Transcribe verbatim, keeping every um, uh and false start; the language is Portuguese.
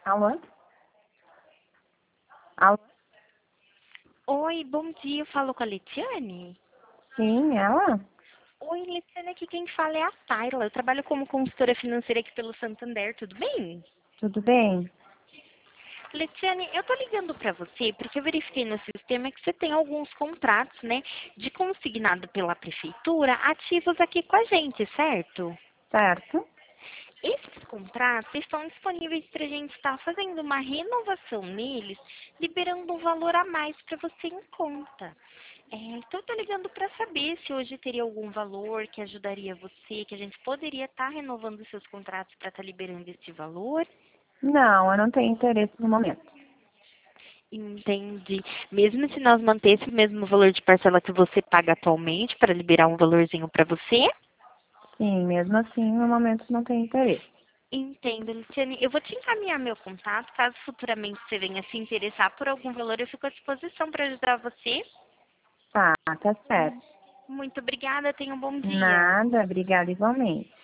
Alô? Alô? Oi, bom dia. Eu falo com a Letiane? Sim, ela? Oi, Letiane, aqui quem fala é a Tayla. Eu trabalho como consultora financeira aqui pelo Santander, tudo bem? Tudo bem? Letiane, eu tô ligando pra você porque eu verifiquei no sistema que você tem alguns contratos, né, de consignado pela prefeitura ativos aqui com a gente, certo? Certo? Esses contratos estão disponíveis para a gente estar fazendo uma renovação neles, liberando um valor a mais para você em conta. É, então, eu tô ligando para saber se hoje teria algum valor que ajudaria você, que a gente poderia estar renovando os seus contratos para estar liberando esse valor. Não, eu não tenho interesse no momento. Entendi. Mesmo se nós mantesse o mesmo valor de parcela que você paga atualmente para liberar um valorzinho para você? Sim, mesmo assim, no momento não tenho interesse. Entendo, Luciane. Eu vou te encaminhar meu contato. Caso futuramente você venha se interessar por algum valor, eu fico à disposição para ajudar você. Tá, tá certo. Muito obrigada. Tenha um bom dia. Nada, obrigada igualmente.